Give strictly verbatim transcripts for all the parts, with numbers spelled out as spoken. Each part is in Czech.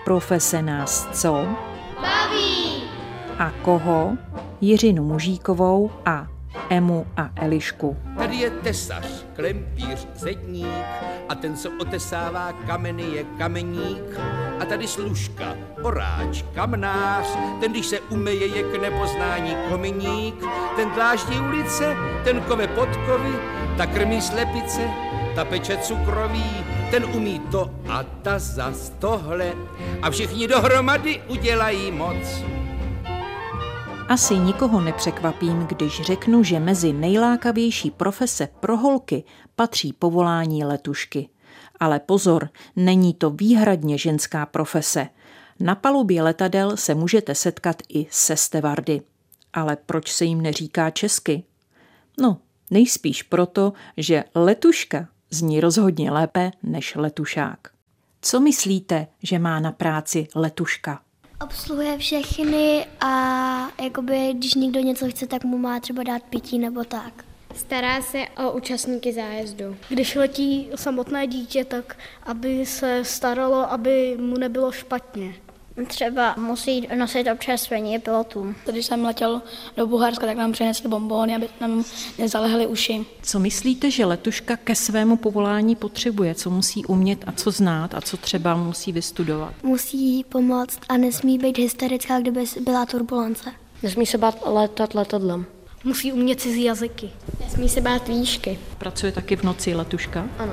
profese nás co? Baví! A koho? Jiřinu Mužíkovou a Emu a Elišku. Tady je tesař, klempíř, zedník a ten, co otesává kameny, je kameník. A tady služka, oráč, kamnář, ten, když se umeje, je k nepoznání kominík. Ten dláždí ulice, ten kove podkovy, ta krmí slepice, ta peče cukroví, ten umí to a ta zas tohle a všichni dohromady udělají moc. Asi nikoho nepřekvapím, když řeknu, že mezi nejlákavější profese pro holky patří povolání letušky. Ale pozor, není to výhradně ženská profese. Na palubě letadel se můžete setkat i se stevardy. Ale proč se jim neříká česky? No, nejspíš proto, že letuška zní rozhodně lépe než letušák. Co myslíte, že má na práci letuška? Obsluhuje všechny a jakoby, když někdo něco chce, tak mu má třeba dát pití nebo tak. Stará se o účastníky zájezdu. Když letí samotné dítě, tak aby se staralo, aby mu nebylo špatně. Třeba musí nosit občerstvení pilotům. Když jsem letěl do Bulharska, tak nám přinesli bonbóny, aby nám nezalehly uši. Co myslíte, že letuška ke svému povolání potřebuje? Co musí umět a co znát a co třeba musí vystudovat? Musí pomoct a nesmí být hysterická, kdyby byla turbulence. Nesmí se bát letat letadlem. Musí umět cizí jazyky. Nesmí se bát výšky. Pracuje taky v noci letuška? Ano.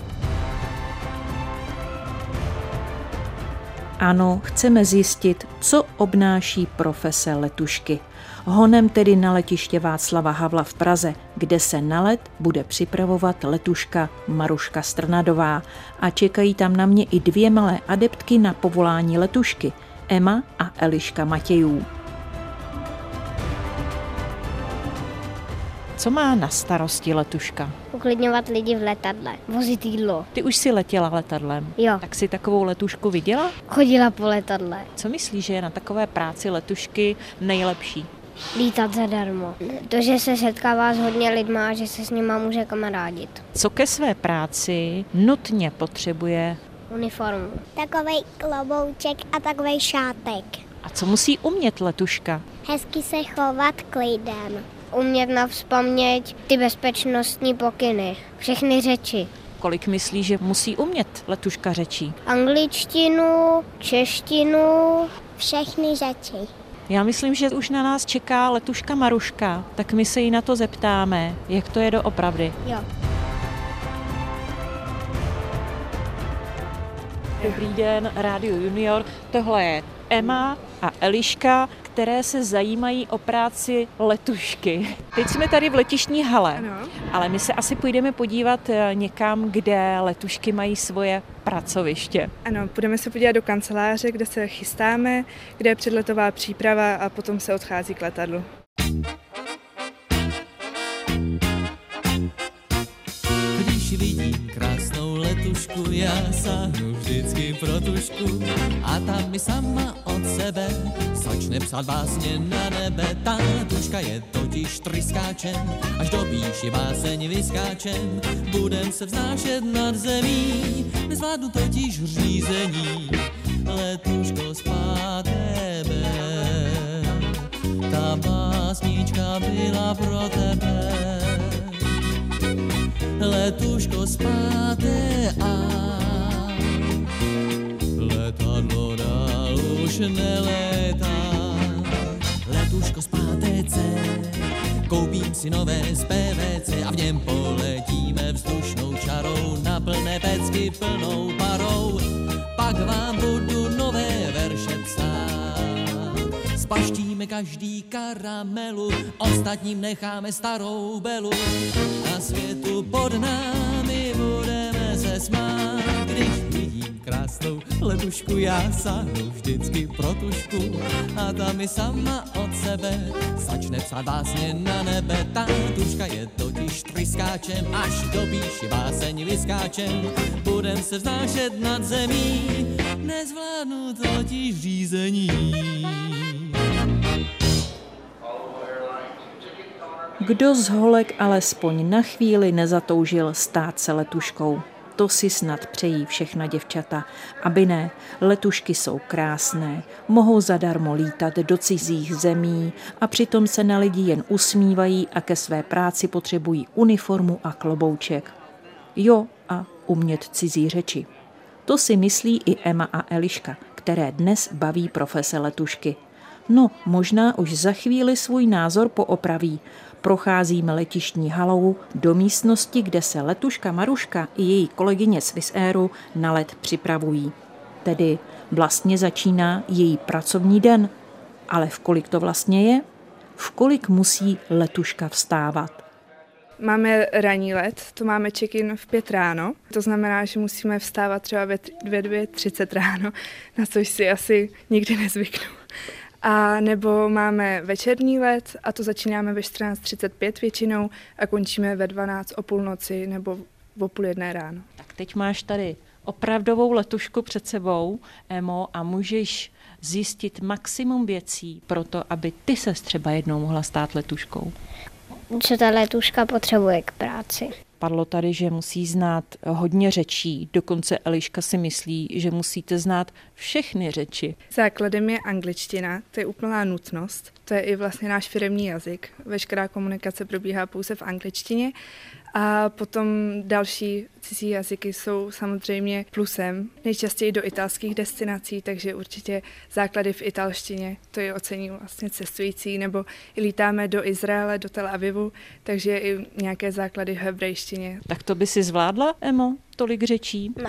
Ano, chceme zjistit, co obnáší profese letušky. Honem tedy na letiště Václava Havla v Praze, kde se na let bude připravovat letuška Maruška Strnadová a čekají tam na mě i dvě malé adeptky na povolání letušky, Ema a Eliška Matějů. Co má na starosti letuška? Uklidňovat lidi v letadle, vozit jídlo. Ty už si letěla letadlem. Jo. Tak si takovou letušku viděla? Chodila po letadle. Co myslíš, že je na takové práci letušky nejlepší? Lítat zadarmo. To, že se setkává s hodně lidma a že se s nima může kamarádit. Co ke své práci nutně potřebuje? Uniformu. Takovej klobouček a takovej šátek. A co musí umět letuška? Hezky se chovat klidem. Umět navzpomnět ty bezpečnostní pokyny, všechny řeči. Kolik myslíš, že musí umět letuška řečí? Angličtinu, češtinu, všechny řeči. Já myslím, že už na nás čeká letuška Maruška, tak my se jí na to zeptáme, jak to je doopravdy. Jo. Dobrý den, Rádio Junior. Tohle je Ema a Eliška, které se zajímají o práci letušky. Teď jsme tady v letištní hale, ano. Ale my se asi půjdeme podívat někam, kde letušky mají svoje pracoviště. Ano, půjdeme se podívat do kanceláře, kde se chystáme, kde je předletová příprava a potom se odchází k letadlu. Když vidím krásnou letušku, já sáhnu vždycky pro tušku a ta mi sama od sebe začne psát básně na nebe. Ta tuška je totiž tryskáčem, až do píši báseň vyskáčem. Budem se vznášet nad zemí, nezvládnu totiž řízení. Letuško spát tebe, ta básnička byla pro tebe. Letuško spáté a letadlo dál už nelétá. Letuško spáté C, koupím si nové z P V C a v něm poletíme vzdušnou čarou na plné pecky plnou parou. Pak vám budu nové verše psát, spaštíme každý karamelu, ostatním necháme starou belu. Na světu pod námi budeme se smát, když vidím krásnou letušku, já sáhnu vždycky pro tušku a ta mi sama od sebe začne psát básně na nebe. Ta tuška je totiž tryskáčem, až do píši báseň vyskáčem. Budem se vznášet nad zemí, nezvládnu totiž řízení. Kdo z holek alespoň na chvíli nezatoužil stát se letuškou? To si snad přejí všechna děvčata. Aby ne, letušky jsou krásné, mohou zadarmo lítat do cizích zemí a přitom se na lidi jen usmívají a ke své práci potřebují uniformu a klobouček. Jo, a umět cizí řeči. To si myslí i Emma a Eliška, které dnes baví profese letušky. No, možná už za chvíli svůj názor poopraví. Procházíme letištní halou do místnosti, kde se letuška Maruška i její kolegyně z Swiss Airu na let připravují. Tedy vlastně začíná její pracovní den. Ale v kolik to vlastně je? V kolik musí letuška vstávat? Máme ranní let, to máme check-in v pět ráno, to znamená, že musíme vstávat třeba ve dvě třicet ráno, na což si asi nikdy nezvyknu. A nebo máme večerní let a to začínáme ve čtrnáct třicet pět většinou a končíme ve dvanáct o půlnoci nebo o půl jedné ráno. Tak teď máš tady opravdovou letušku před sebou, Emo, a můžeš zjistit maximum věcí pro to, aby ty ses třeba jednou mohla stát letuškou. Co ta letuška potřebuje k práci? Padlo tady, že musí znát hodně řečí, dokonce Eliška si myslí, že musíte znát všechny řeči. Základem je angličtina, to je úplná nutnost, to je i vlastně náš firemní jazyk. Veškerá komunikace probíhá pouze v angličtině a potom další cizí jazyky jsou samozřejmě plusem, nejčastěji do italských destinací, takže určitě základy v italštině, to je ocení vlastně cestující, nebo i lítáme do Izraele, do Tel Avivu, takže i nějaké základy v hebrejštině. Tak to by si zvládla, Emo, tolik řečí? Ne,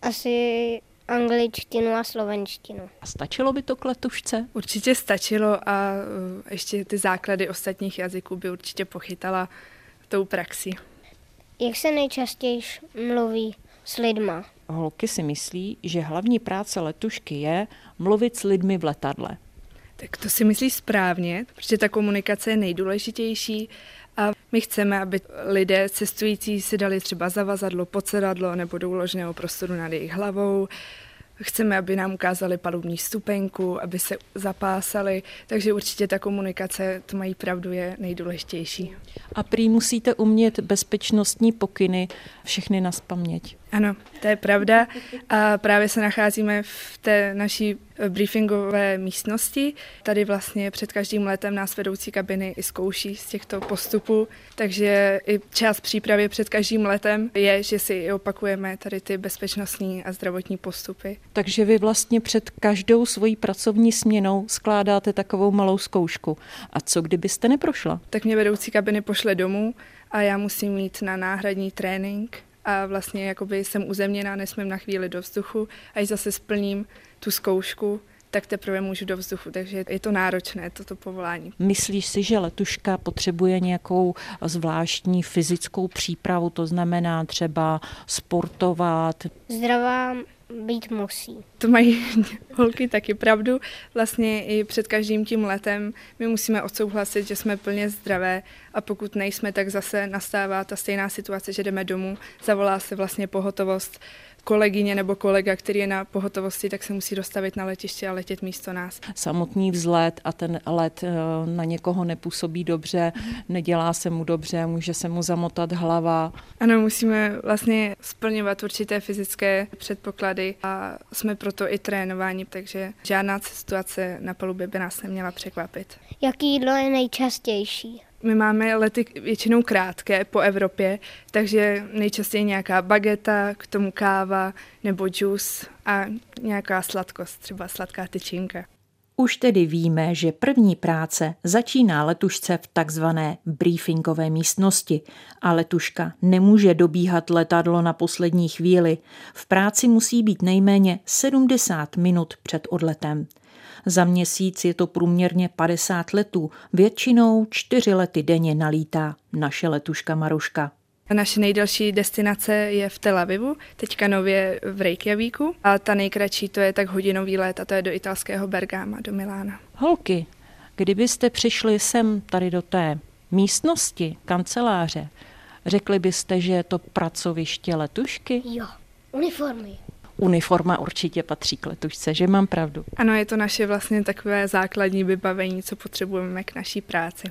asi angličtinu a slovenštinu. A stačilo by to k letušce? Určitě stačilo a ještě ty základy ostatních jazyků by určitě pochytala tou praxí. Jak se nejčastěji mluví s lidma? Holky si myslí, že hlavní práce letušky je mluvit s lidmi v letadle. Tak to si myslí správně, protože ta komunikace je nejdůležitější a my chceme, aby lidé cestující si dali třeba zavazadlo pod sedadlo nebo do úložného prostoru nad jejich hlavou. Chceme, aby nám ukázali palubní stupenku, aby se zapásali, takže určitě ta komunikace, to mají pravdu, je nejdůležitější. A prý musíte umět bezpečnostní pokyny všechny nazpaměť. Ano, to je pravda a právě se nacházíme v té naší briefingové místnosti. Tady vlastně před každým letem nás vedoucí kabiny i zkouší z těchto postupů, takže i část přípravy před každým letem je, že si opakujeme tady ty bezpečnostní a zdravotní postupy. Takže vy vlastně před každou svojí pracovní směnou skládáte takovou malou zkoušku. A co kdybyste neprošla? Tak mě vedoucí kabiny pošle domů a já musím jít na náhradní trénink. A vlastně jakoby jsem uzemněná, nesmím na chvíli do vzduchu a když zase splním tu zkoušku, tak teprve můžu do vzduchu, takže je to náročné, toto povolání. Myslíš si, že letuška potřebuje nějakou zvláštní fyzickou přípravu, to znamená třeba sportovat? Zdravá být musí. To mají holky taky pravdu. Vlastně i před každým tím letem my musíme odsouhlasit, že jsme plně zdravé a pokud nejsme, tak zase nastává ta stejná situace, že jdeme domů, zavolá se vlastně pohotovost, kolegyně nebo kolega, který je na pohotovosti, tak se musí dostavit na letiště a letět místo nás. Samotný vzlet a ten let na někoho nepůsobí dobře, nedělá se mu dobře, může se mu zamotat hlava. Ano, musíme vlastně splňovat určité fyzické předpoklady a jsme proto i trénováni, takže žádná situace na palubě by nás neměla překvapit. Jaký jídlo je nejčastější? My máme lety většinou krátké po Evropě, takže nejčastěji nějaká bageta, k tomu káva nebo džus a nějaká sladkost, třeba sladká tyčinka. Už tedy víme, že první práce začíná letušce v takzvané briefingové místnosti a letuška nemůže dobíhat letadlo na poslední chvíli. V práci musí být nejméně sedmdesát minut před odletem. Za měsíc je to průměrně padesát letů, většinou čtyři lety denně nalítá naše letuška Maruška. Naše nejdelší destinace je v Tel Avivu, teďka nově v Reykjavíku a ta nejkratší to je tak hodinový let a to je do italského Bergama, do Milána. Holky, kdybyste přišli sem tady do té místnosti, kanceláře, řekli byste, že je to pracoviště letušky? Jo, uniformy. Uniforma určitě patří k letušce, že mám pravdu? Ano, je to naše vlastně takové základní vybavení, co potřebujeme k naší práci.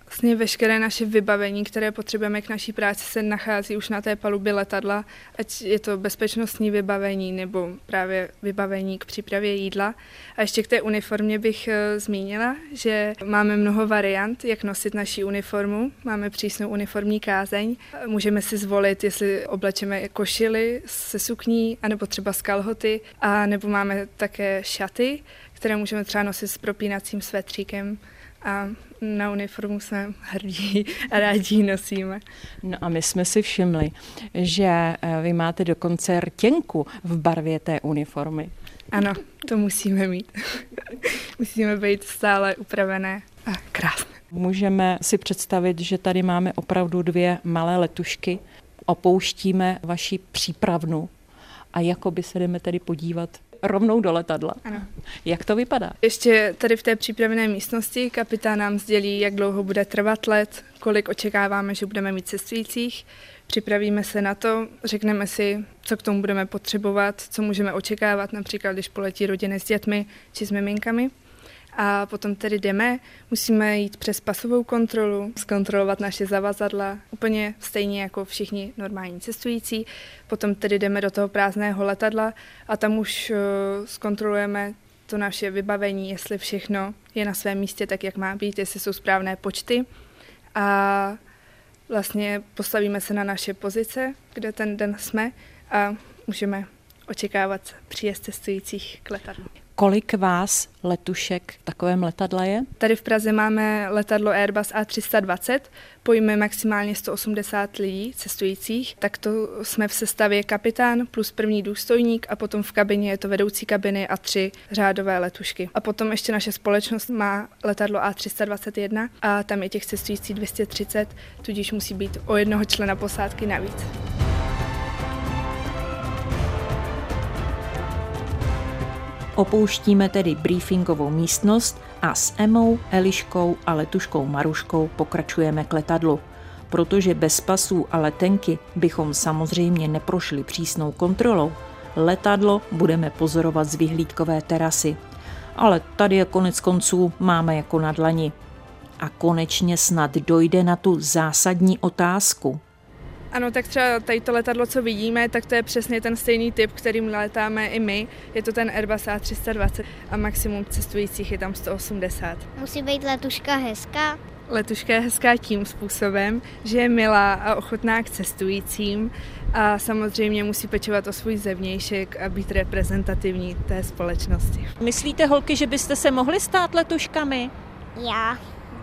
Vlastně veškeré naše vybavení, které potřebujeme k naší práci, se nachází už na té palubě letadla, ať je to bezpečnostní vybavení nebo právě vybavení k přípravě jídla. A ještě k té uniformě bych zmínila, že máme mnoho variant, jak nosit naši uniformu. Máme přísnou uniformní kázeň. Můžeme si zvolit, jestli oblečeme košily se sukní, anebo třeba z kalhoty, a nebo máme také šaty, které můžeme třeba nosit s propínacím svetříkem. A na uniformu jsme hrdí a rádi ji nosíme. No a my jsme si všimli, že vy máte dokonce rtěnku v barvě té uniformy. Ano, to musíme mít. Musíme být stále upravené a krásné. Můžeme si představit, že tady máme opravdu dvě malé letušky. Opouštíme vaši přípravnu a jakoby se jdeme tedy podívat rovnou do letadla. Ano. Jak to vypadá? Ještě tady v té přípravené místnosti kapitán nám sdělí, jak dlouho bude trvat let, kolik očekáváme, že budeme mít cestujících. Připravíme se na to, řekneme si, co k tomu budeme potřebovat, co můžeme očekávat, například když poletí rodiny s dětmi či s miminkami. A potom tedy jdeme, musíme jít přes pasovou kontrolu, zkontrolovat naše zavazadla, úplně stejně jako všichni normální cestující. Potom tedy jdeme do toho prázdného letadla a tam už uh, zkontrolujeme to naše vybavení, jestli všechno je na svém místě tak, jak má být, jestli jsou správné počty. A vlastně postavíme se na naše pozice, kde ten den jsme, a můžeme očekávat příjezd cestujících k letadlu. Kolik vás letušek v takovém letadle je? Tady v Praze máme letadlo Airbus A tři sta dvacet, pojme maximálně sto osmdesát lidí cestujících, tak to jsme v sestavě kapitán plus první důstojník a potom v kabině je to vedoucí kabiny a tři řádové letušky. A potom ještě naše společnost má letadlo A tři sta dvacet jedna a tam je těch cestujících dvě stě třicet, tudíž musí být o jednoho člena posádky navíc. Opouštíme tedy briefingovou místnost a s Emou, Eliškou a letuškou Maruškou pokračujeme k letadlu. Protože bez pasů a letenky bychom samozřejmě neprošli přísnou kontrolou. Letadlo budeme pozorovat z vyhlídkové terasy. Ale tady je konec konců máme jako na dlani. A konečně snad dojde na tu zásadní otázku. Ano, tak třeba tady to letadlo, co vidíme, tak to je přesně ten stejný typ, kterým letáme i my. Je to ten Airbus A tři sta dvacet a maximum cestujících je tam sto osmdesát. Musí být letuška hezká? Letuška je hezká tím způsobem, že je milá a ochotná k cestujícím a samozřejmě musí pečovat o svůj zevnějšek a být reprezentativní té společnosti. Myslíte, holky, že byste se mohly stát letuškami? Já.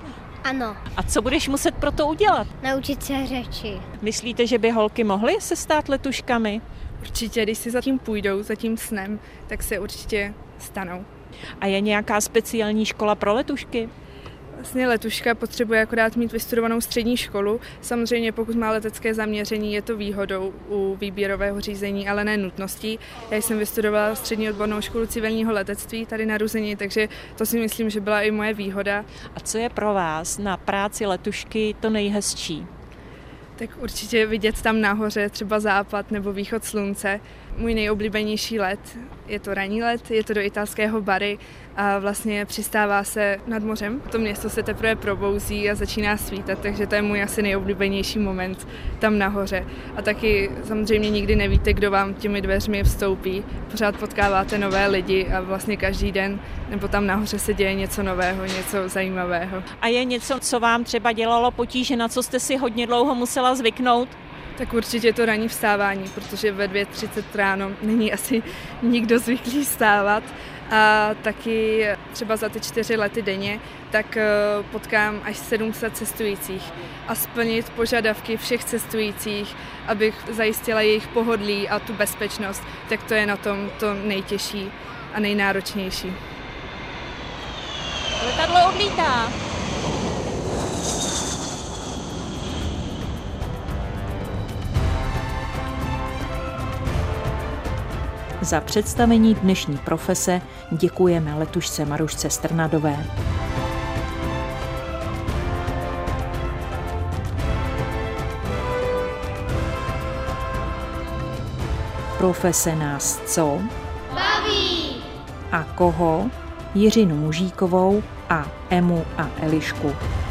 Ano. A co budeš muset pro to udělat? Naučit se řeči. Myslíte, že by holky mohly se stát letuškami? Určitě, když si za tím půjdou, za tím snem, tak se určitě stanou. A je nějaká speciální škola pro letušky? Vlastně letuška potřebuje akorát mít vystudovanou střední školu. Samozřejmě pokud má letecké zaměření, je to výhodou u výběrového řízení, ale ne nutností. Já jsem vystudovala střední odbornou školu civilního letectví tady na Ruzeni, takže to si myslím, že byla i moje výhoda. A co je pro vás na práci letušky to nejhezčí? Tak určitě vidět tam nahoře třeba západ nebo východ slunce. Můj nejoblíbenější let je to ranní let, je to do italského Bari a vlastně přistává se nad mořem. To město se teprve probouzí a začíná svítat, takže to je můj asi nejoblíbenější moment tam nahoře. A taky samozřejmě nikdy nevíte, kdo vám těmi dveřmi vstoupí. Pořád potkáváte nové lidi a vlastně každý den nebo tam nahoře se děje něco nového, něco zajímavého. A je něco, co vám třeba dělalo potíže, na co jste si hodně dlouho musela zvyknout? Tak určitě je to ranní vstávání, protože ve dvě třicet ráno není asi nikdo zvyklý vstávat. A taky třeba za ty čtyři lety denně, tak potkám až sedm set cestujících a splnit požadavky všech cestujících, abych zajistila jejich pohodlí a tu bezpečnost, tak to je na tom to nejtěžší a nejnáročnější. Letadlo odlítá. Za představení dnešní profese děkujeme letušce Marušce Strnadové. Profese nás co? Baví! A koho? Jiřinu Mužíkovou a Emu a Elišku.